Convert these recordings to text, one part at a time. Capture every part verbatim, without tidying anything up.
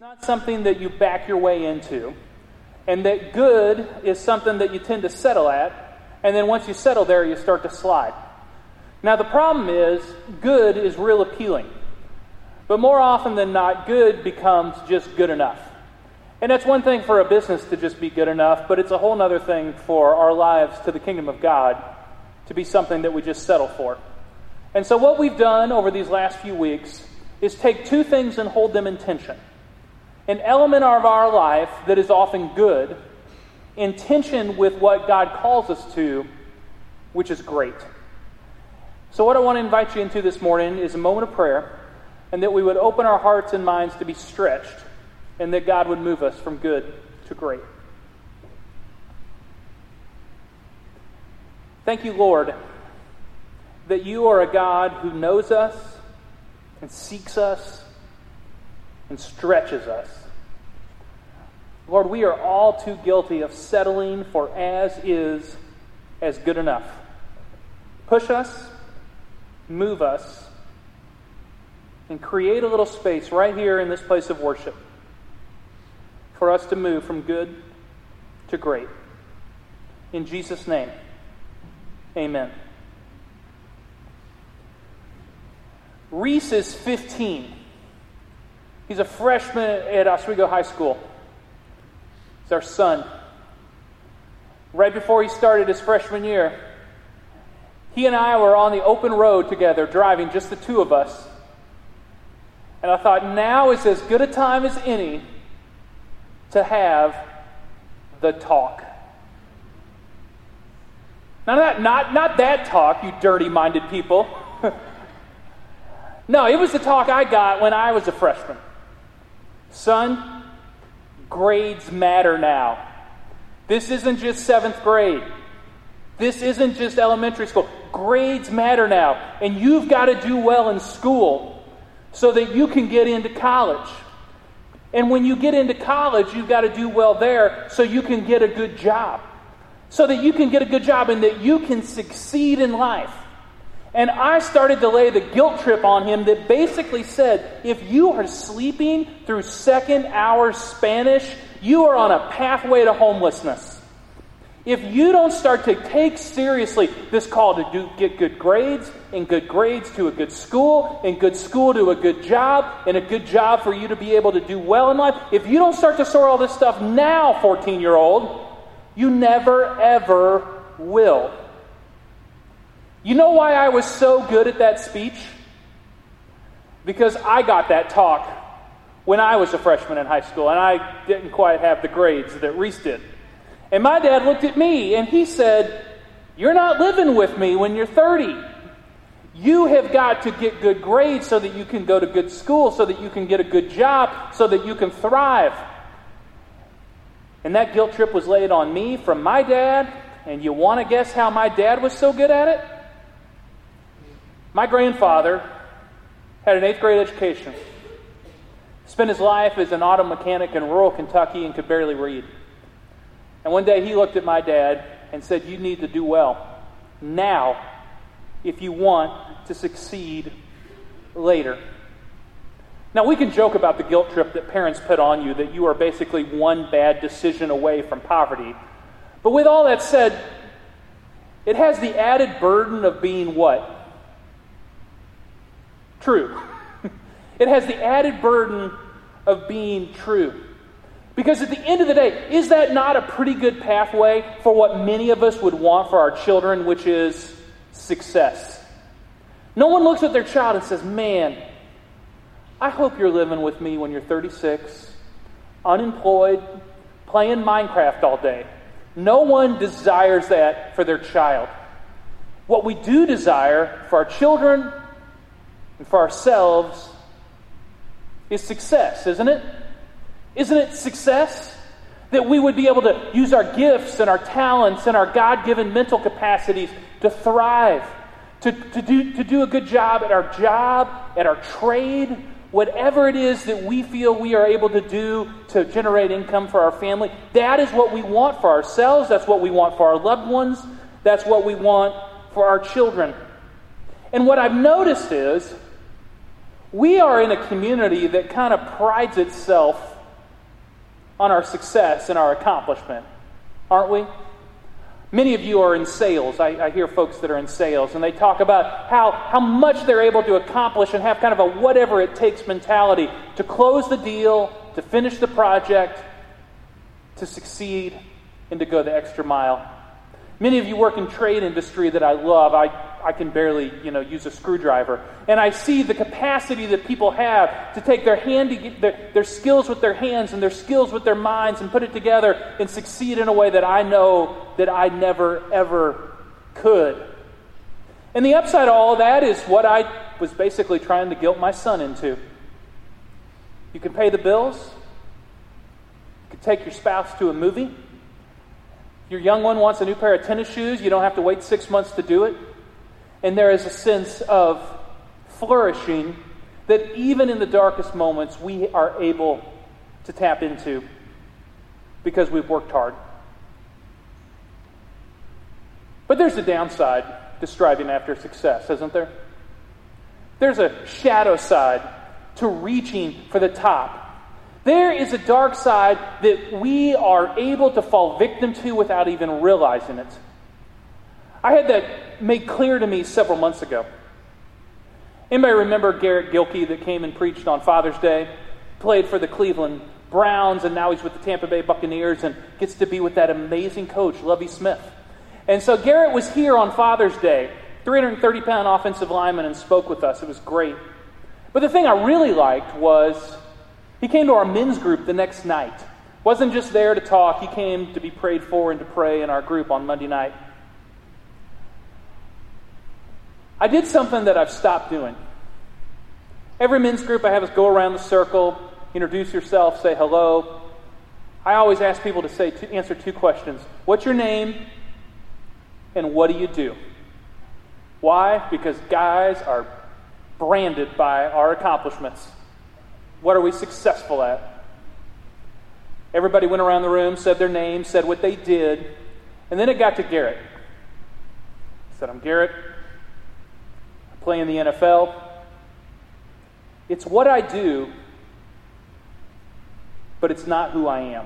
not something that you back your way into, and that good is something that you tend to settle at, and then once you settle there, you start to slide. Now, the problem is, good is real appealing. But more often than not, good becomes just good enough. And that's one thing for a business to just be good enough, but it's a whole other thing for our lives to the kingdom of God to be something that we just settle for. And so what we've done over these last few weeks is take two things and hold them in tension. An element of our life that is often good, in tension with what God calls us to, which is great. So what I want to invite you into this morning is a moment of prayer, and that we would open our hearts and minds to be stretched, and that God would move us from good to great. Thank you, Lord, that you are a God who knows us and seeks us and stretches us. Lord, we are all too guilty of settling for as is as good enough. Push us, move us, and create a little space right here in this place of worship for us to move from good to great. In Jesus' name, amen. Reese is fifteen. He's a freshman at Oswego High School. He's our son. Right before he started his freshman year, he and I were on the open road together, driving, just the two of us. And I thought, now is as good a time as any to have the talk. Now, not, not, not that talk, you dirty-minded people. No, it was the talk I got when I was a freshman. Son, grades matter now. This isn't just seventh grade. This isn't just elementary school. Grades matter now. And you've got to do well in school so that you can get into college. And when you get into college, you've got to do well there so you can get a good job. So that you can get a good job and that you can succeed in life. And I started to lay the guilt trip on him that basically said, if you are sleeping through second hour Spanish, you are on a pathway to homelessness. If you don't start to take seriously this call to do, get good grades, and good grades to a good school, and good school to a good job, and a good job for you to be able to do well in life, if you don't start to sort all this stuff now, fourteen-year-old, you never, ever will. You know why I was so good at that speech? Because I got that talk when I was a freshman in high school, and I didn't quite have the grades that Reese did. And my dad looked at me, and he said, you're not living with me when you're thirty. You have got to get good grades so that you can go to good school, so that you can get a good job, so that you can thrive. And that guilt trip was laid on me from my dad, and you want to guess how my dad was so good at it? My grandfather had an eighth grade education. Spent his life as an auto mechanic in rural Kentucky and could barely read. And one day he looked at my dad and said, you need to do well now if you want to succeed later. Now, we can joke about the guilt trip that parents put on you, that you are basically one bad decision away from poverty. But with all that said, it has the added burden of being what? True. It has the added burden of being true. Because at the end of the day, is that not a pretty good pathway for what many of us would want for our children, which is success? No one looks at their child and says, man, I hope you're living with me when you're thirty-six, unemployed, playing Minecraft all day. No one desires that for their child. What we do desire for our children and for ourselves is success, isn't it? Isn't it success? That we would be able to use our gifts and our talents and our God-given mental capacities to thrive, to, to, do, to do a good job at our job, at our trade, whatever it is that we feel we are able to do to generate income for our family. That is what we want for ourselves. That's what we want for our loved ones. That's what we want for our children. And what I've noticed is we are in a community that kind of prides itself on our success and our accomplishment, aren't we? Many of you are in sales. I, I hear folks that are in sales, and they talk about how, how much they're able to accomplish and have kind of a whatever it takes mentality to close the deal, to finish the project, to succeed, and to go the extra mile. Many of you work in trade industry that I love. I, I can barely, you know, use a screwdriver. And I see the capacity that people have to take their handy, their, their skills with their hands and their skills with their minds and put it together and succeed in a way that I know that I never, ever could. And the upside of all of that is what I was basically trying to guilt my son into. You can pay the bills. You can take your spouse to a movie. Your young one wants a new pair of tennis shoes. You don't have to wait six months to do it. And there is a sense of flourishing that even in the darkest moments we are able to tap into because we've worked hard. But there's a downside to striving after success, isn't there? There's a shadow side to reaching for the top. There is a dark side that we are able to fall victim to without even realizing it. I had that made clear to me several months ago. Anybody remember Garrett Gilkey that came and preached on Father's Day? Played for the Cleveland Browns, and now he's with the Tampa Bay Buccaneers and gets to be with that amazing coach, Lovie Smith. And so Garrett was here on Father's Day, three hundred thirty pound offensive lineman, and spoke with us. It was great. But the thing I really liked was he came to our men's group the next night. Wasn't just there to talk. He came to be prayed for and to pray in our group on Monday night. I did something that I've stopped doing. Every men's group I have us go around the circle, introduce yourself, say hello. I always ask people to say to answer two questions. What's your name? And what do you do? Why? Because guys are branded by our accomplishments. What are we successful at? Everybody went around the room, said their name, said what they did, and then it got to Garrett. He said, I'm Garrett. I play in the N F L. It's what I do, but it's not who I am.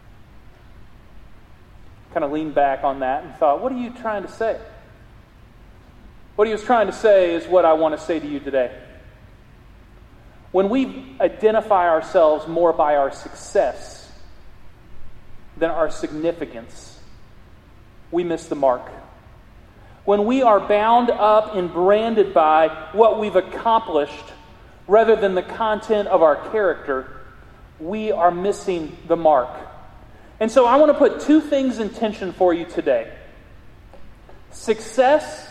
Kind of leaned back on that and thought, what are you trying to say? What he was trying to say is what I want to say to you today. When we identify ourselves more by our success than our significance, we miss the mark. When we are bound up and branded by what we've accomplished rather than the content of our character, we are missing the mark. And so I want to put two things in tension for you today. Success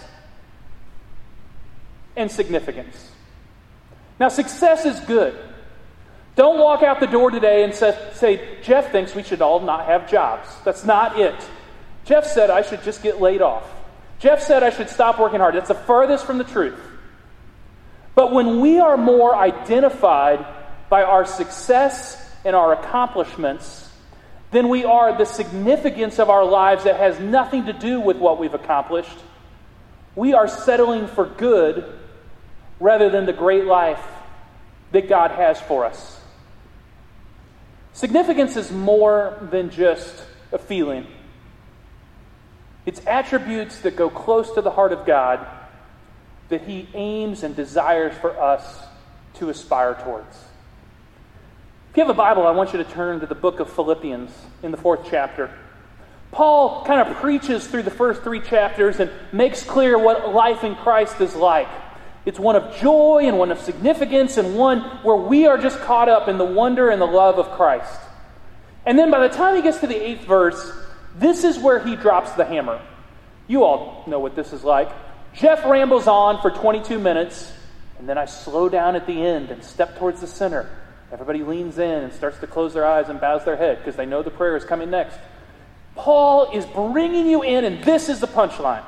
and significance. Now, success is good. Don't walk out the door today and say, say, Jeff thinks we should all not have jobs. That's not it. Jeff said I should just get laid off. Jeff said I should stop working hard. That's the furthest from the truth. But when we are more identified by our success and our accomplishments than we are the significance of our lives that has nothing to do with what we've accomplished, we are settling for good rather than the great life that God has for us. Significance is more than just a feeling. It's attributes that go close to the heart of God that He aims and desires for us to aspire towards. If you have a Bible, I want you to turn to the book of Philippians in the fourth chapter. Paul kind of preaches through the first three chapters and makes clear what life in Christ is like. It's one of joy and one of significance and one where we are just caught up in the wonder and the love of Christ. And then by the time he gets to the eighth verse, this is where he drops the hammer. You all know what this is like. Jeff rambles on for twenty-two minutes, and then I slow down at the end and step towards the center. Everybody leans in and starts to close their eyes and bows their head because they know the prayer is coming next. Paul is bringing you in, and this is the punchline.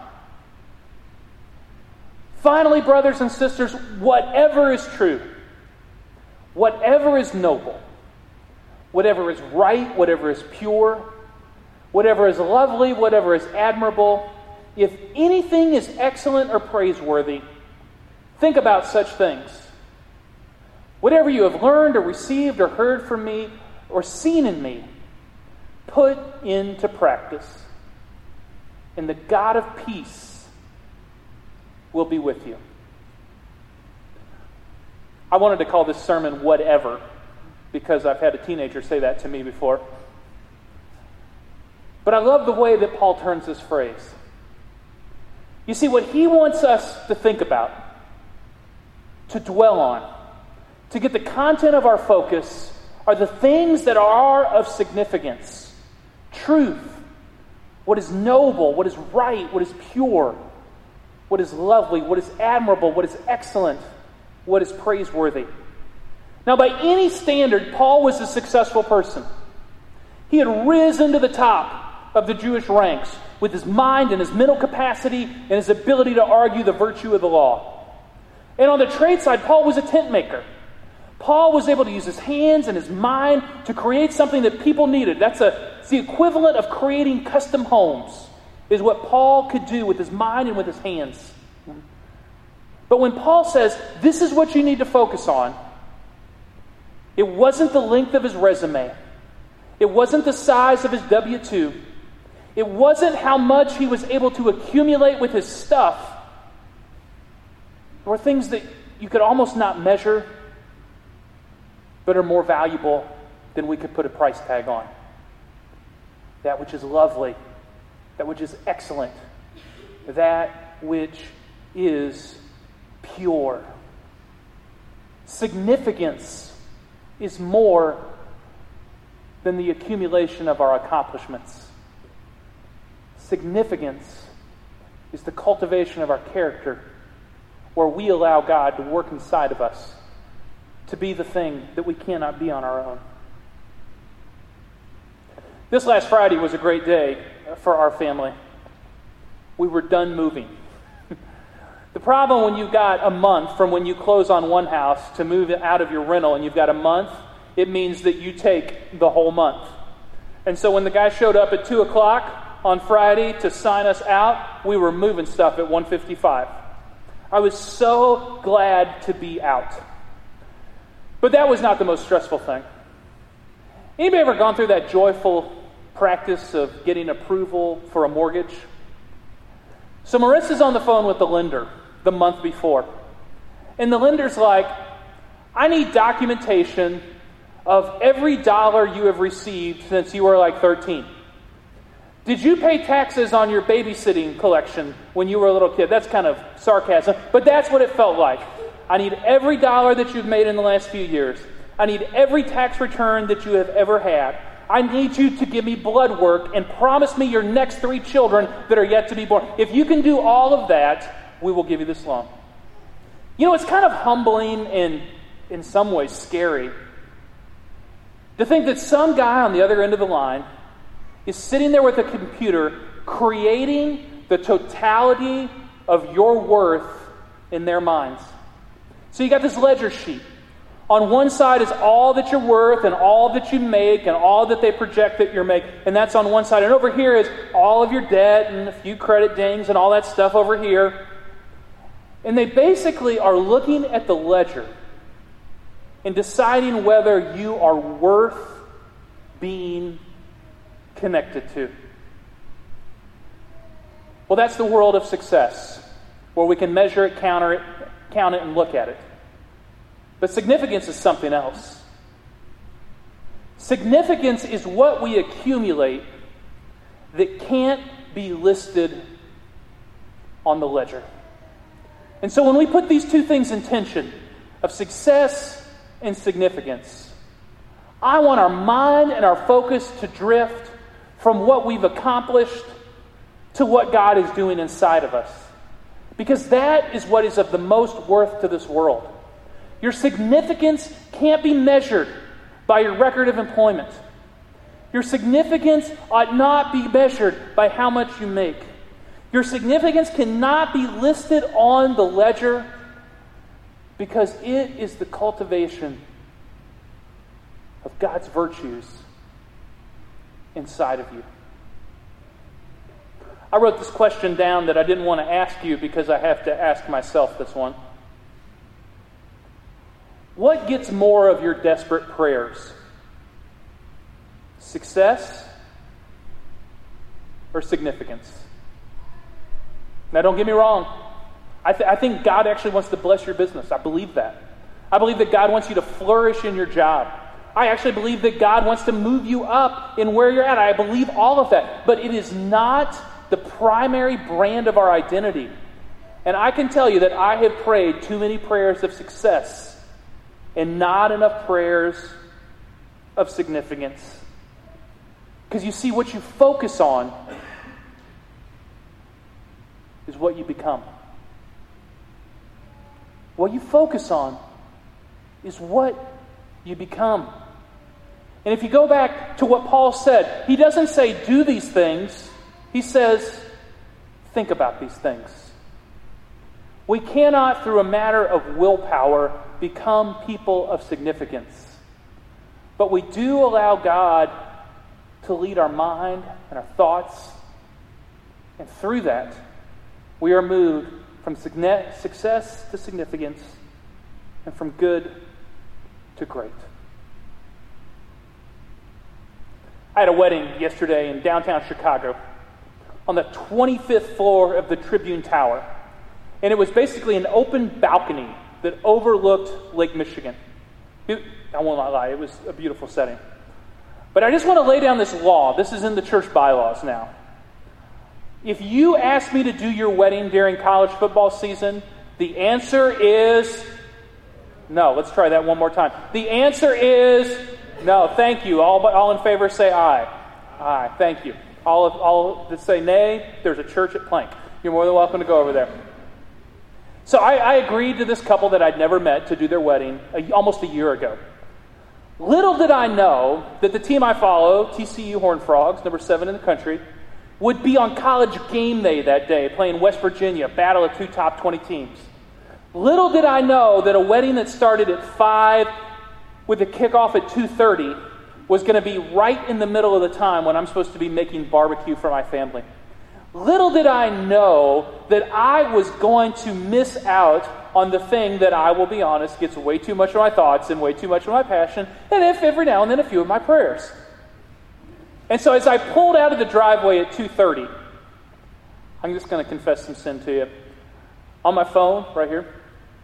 Finally, brothers and sisters, whatever is true, whatever is noble, whatever is right, whatever is pure, whatever is lovely, whatever is admirable, if anything is excellent or praiseworthy, think about such things. Whatever you have learned or received or heard from me or seen in me, put into practice, and the God of peace will be with you. I wanted to call this sermon Whatever, because I've had a teenager say that to me before. But I love the way that Paul turns this phrase. You see, what he wants us to think about, to dwell on, to get the content of our focus, are the things that are of significance. Truth, what is noble, what is right, what is pure, what is lovely, what is admirable, what is excellent, what is praiseworthy. Now, by any standard, Paul was a successful person. He had risen to the top of the Jewish ranks with his mind and his mental capacity and his ability to argue the virtue of the law. And on the trade side, Paul was a tent maker. Paul was able to use his hands and his mind to create something that people needed. That's a, it's the equivalent of creating custom homes, is what Paul could do with his mind and with his hands. But when Paul says, this is what you need to focus on, it wasn't the length of his resume. It wasn't the size of his W two. It wasn't how much he was able to accumulate with his stuff. There were things that you could almost not measure, but are more valuable than we could put a price tag on. That which is lovely, that which is excellent, that which is pure. Significance is more than the accumulation of our accomplishments. Significance is the cultivation of our character, where we allow God to work inside of us to be the thing that we cannot be on our own. This last Friday was a great day for our family. We were done moving. The problem when you've got a month from when you close on one house to move out of your rental, and you've got a month, it means that you take the whole month. And so when the guy showed up at two o'clock on Friday to sign us out, we were moving stuff at one fifty-five. I was so glad to be out. But that was not the most stressful thing. Anybody ever gone through that joyful practice of getting approval for a mortgage? So Marissa's on the phone with the lender the month before. And the lender's like, I need documentation of every dollar you have received since you were like thirteen. Did you pay taxes on your babysitting collection when you were a little kid? That's kind of sarcasm, but that's what it felt like. I need every dollar that you've made in the last few years. I need every tax return that you have ever had. I need you to give me blood work and promise me your next three children that are yet to be born. If you can do all of that, we will give you this loan. You know, it's kind of humbling and in some ways scary to think that some guy on the other end of the line is sitting there with a computer creating the totality of your worth in their minds. So you got this ledger sheet. On one side is all that you're worth and all that you make and all that they project that you're making. And that's on one side. And over here is all of your debt and a few credit dings and all that stuff over here. And they basically are looking at the ledger and deciding whether you are worth being connected to. Well, that's the world of success, where we can measure it, counter it, count it, and look at it. But significance is something else. Significance is what we accumulate that can't be listed on the ledger. And so when we put these two things in tension, of success and significance, I want our mind and our focus to drift from what we've accomplished to what God is doing inside of us. Because that is what is of the most worth to this world. Your significance can't be measured by your record of employment. Your significance ought not be measured by how much you make. Your significance cannot be listed on the ledger because it is the cultivation of God's virtues inside of you. I wrote this question down that I didn't want to ask you because I have to ask myself this one. What gets more of your desperate prayers? Success or significance? Now, don't get me wrong. I, th- I think God actually wants to bless your business. I believe that. I believe that God wants you to flourish in your job. I actually believe that God wants to move you up in where you're at. I believe all of that. But it is not the primary brand of our identity. And I can tell you that I have prayed too many prayers of success and not enough prayers of significance. Because you see, what you focus on is what you become. What you focus on is what you become. And if you go back to what Paul said, he doesn't say do these things. He says think about these things. We cannot, through a matter of willpower, become people of significance. But we do allow God to lead our mind and our thoughts. And through that, we are moved from success to significance and from good to great. I had a wedding yesterday in downtown Chicago on the twenty-fifth floor of the Tribune Tower. And it was basically an open balcony that overlooked Lake Michigan. It, I won't lie, it was a beautiful setting. But I just want to lay down this law. This is in the church bylaws now. If you ask me to do your wedding during college football season, the answer is no. Let's try that one more time. The answer is no. Thank you. All, all in favor say aye. Aye. Thank you. All, of, all that say nay, there's a church at Plank. You're more than welcome to go over there. So I, I agreed to this couple that I'd never met to do their wedding a, almost a year ago. Little did I know that the team I follow, T C U Horned Frogs, number seven in the country, would be on college game day that day, playing West Virginia, battle of two top twenty teams. Little did I know that a wedding that started at five with a kickoff at two thirty was going to be right in the middle of the time when I'm supposed to be making barbecue for my family. Little did I know that I was going to miss out on the thing that, I will be honest, gets way too much of my thoughts and way too much of my passion, and if every now and then a few of my prayers. And so as I pulled out of the driveway at two thirty, I'm just going to confess some sin to you. On my phone, right here,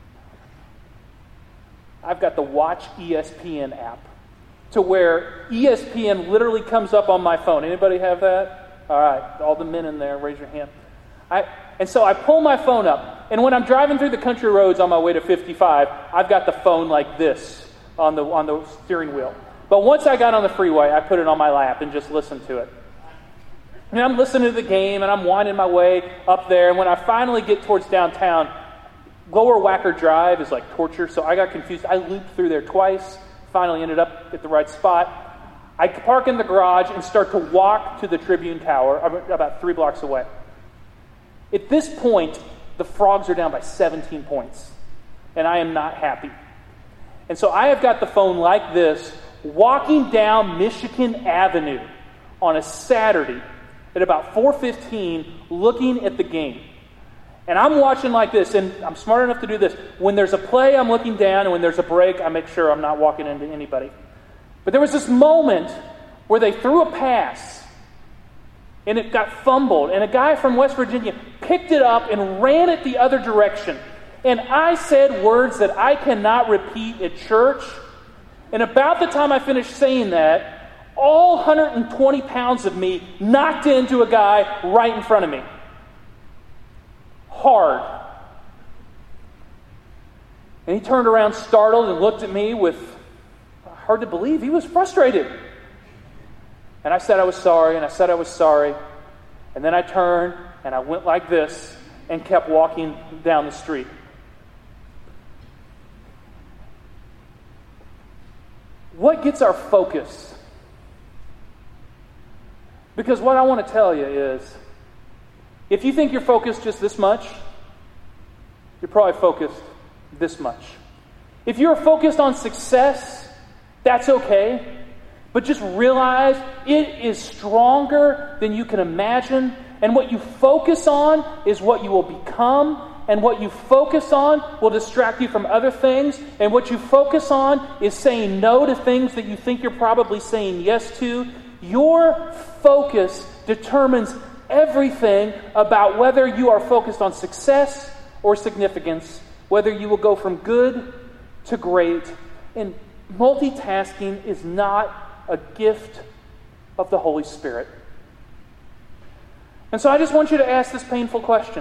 I've got the Watch E S P N app, to where E S P N literally comes up on my phone. Anybody have that? All right, all the men in there, raise your hand. I, and so I pull my phone up, and when I'm driving through the country roads on my way to fifty-five, I've got the phone like this on the on the steering wheel. But once I got on the freeway, I put it on my lap and just listened to it. And I'm listening to the game, and I'm winding my way up there, and when I finally get towards downtown, Lower Wacker Drive is like torture, so I got confused. I looped through there twice, finally ended up at the right spot. I park in the garage and start to walk to the Tribune Tower, about three blocks away. At this point, the Frogs are down by seventeen points, and I am not happy. And so I have got the phone like this, walking down Michigan Avenue on a Saturday at about four fifteen, looking at the game. And I'm watching like this, and I'm smart enough to do this. When there's a play, I'm looking down, and when there's a break, I make sure I'm not walking into anybody. But there was this moment where they threw a pass, and it got fumbled, and a guy from West Virginia picked it up and ran it the other direction. And I said words that I cannot repeat at church. And about the time I finished saying that, all one hundred twenty pounds of me knocked into a guy right in front of me. Hard. And he turned around startled and looked at me with, hard to believe, he was frustrated. And I said I was sorry, and I said I was sorry. And then I turned, and I went like this, and kept walking down the street. What gets our focus? Because what I want to tell you is, if you think you're focused just this much, you're probably focused this much. If you're focused on success, that's okay. But just realize it is stronger than you can imagine. And what you focus on is what you will become. And what you focus on will distract you from other things. And what you focus on is saying no to things that you think you're probably saying yes to. Your focus determines everything about whether you are focused on success or significance, whether you will go from good to great. And multitasking is not a gift of the Holy Spirit. And so I just want you to ask this painful question.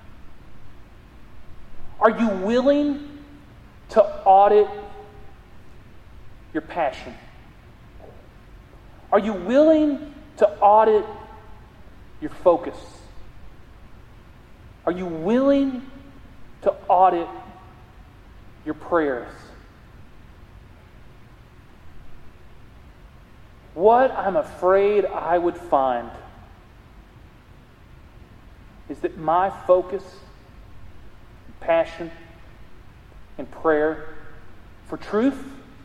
Are you willing to audit your passion? Are you willing to audit your focus? Are you willing to audit your prayers? What I'm afraid I would find is that my focus, passion, and prayer for truth,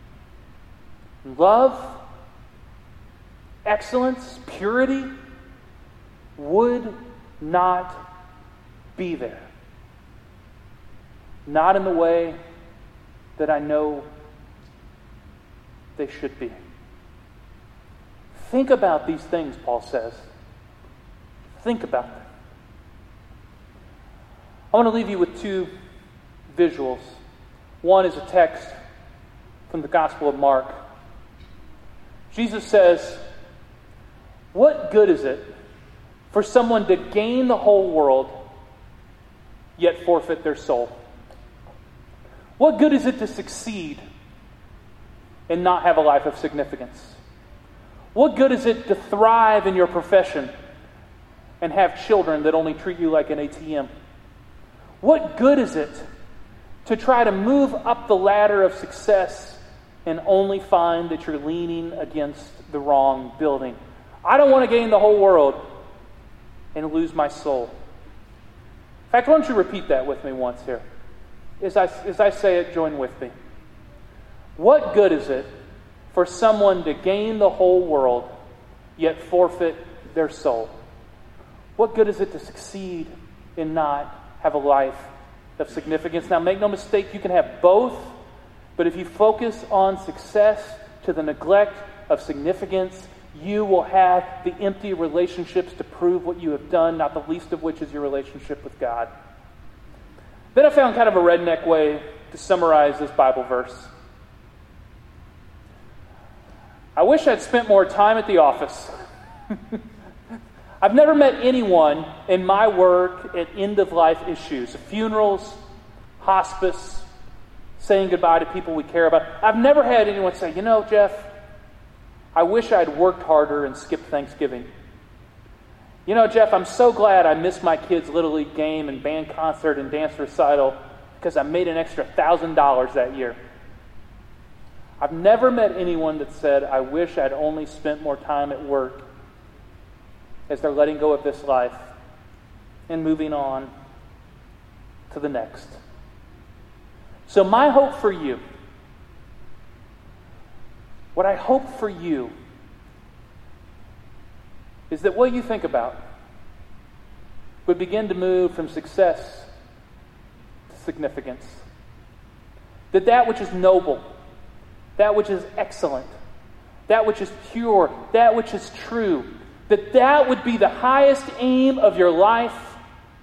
love, excellence, purity would not be there. Not in the way that I know they should be. Think about these things, Paul says. Think about them. I want to leave you with two visuals. One is a text from the Gospel of Mark. Jesus says, "What good is it for someone to gain the whole world, yet forfeit their soul? What good is it to succeed and not have a life of significance? What good is it to thrive in your profession and have children that only treat you like an A T M? What good is it to try to move up the ladder of success and only find that you're leaning against the wrong building? I don't want to gain the whole world and lose my soul." In fact, why don't you repeat that with me once here? As I, as I say it, join with me. What good is it for someone to gain the whole world, yet forfeit their soul? What good is it to succeed and not have a life of significance? Now, make no mistake, you can have both, but if you focus on success to the neglect of significance, you will have the empty relationships to prove what you have done, not the least of which is your relationship with God. Then I found kind of a redneck way to summarize this Bible verse. I wish I'd spent more time at the office. I've never met anyone in my work at end-of-life issues, funerals, hospice, saying goodbye to people we care about. I've never had anyone say, "You know, Jeff, I wish I'd worked harder and skipped Thanksgiving. You know, Jeff, I'm so glad I missed my kids' Little League game and band concert and dance recital because I made an extra one thousand dollars that year." I've never met anyone that said, "I wish I'd only spent more time at work," as they're letting go of this life and moving on to the next. So my hope for you, what I hope for you, is that what you think about would begin to move from success to significance. That that which is noble, that which is excellent, that which is pure, that which is true, that that would be the highest aim of your life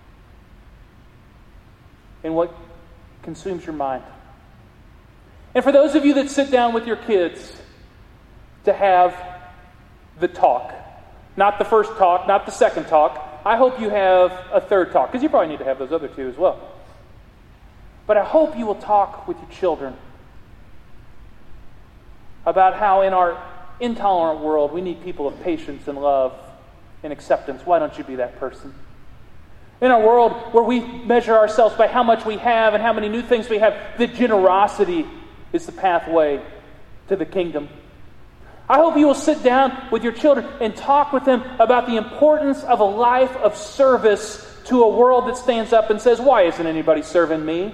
and what consumes your mind. And for those of you that sit down with your kids to have the talk, not the first talk, not the second talk, I hope you have a third talk, because you probably need to have those other two as well. But I hope you will talk with your children about how in our intolerant world we need people of patience and love and acceptance. Why don't you be that person? In our world where we measure ourselves by how much we have and how many new things we have, that generosity is the pathway to the kingdom. I hope you will sit down with your children and talk with them about the importance of a life of service to a world that stands up and says, "Why isn't anybody serving me?"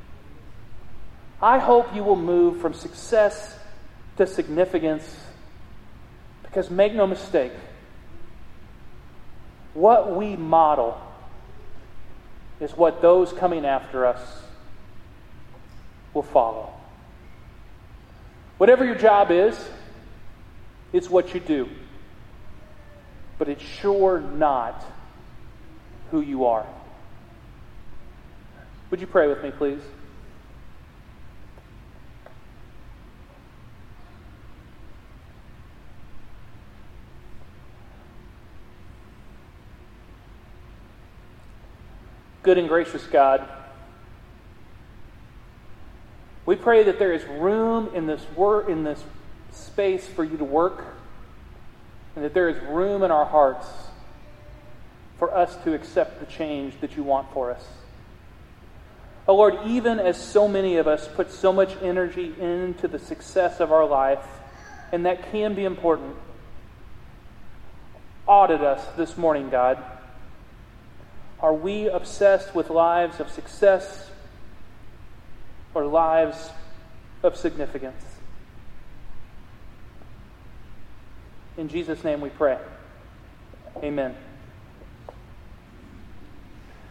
I hope you will move from success to significance, because make no mistake, what we model is what those coming after us will follow. Whatever your job is, it's what you do. But it's sure not who you are. Would you pray with me, please? Good and gracious God, we pray that there is room in this wor- in this space for you to work, and that there is room in our hearts for us to accept the change that you want for us. Oh Lord, even as so many of us put so much energy into the success of our life, and that can be important, audit us this morning, God. Are we obsessed with lives of success or lives of significance? In Jesus' name we pray. Amen.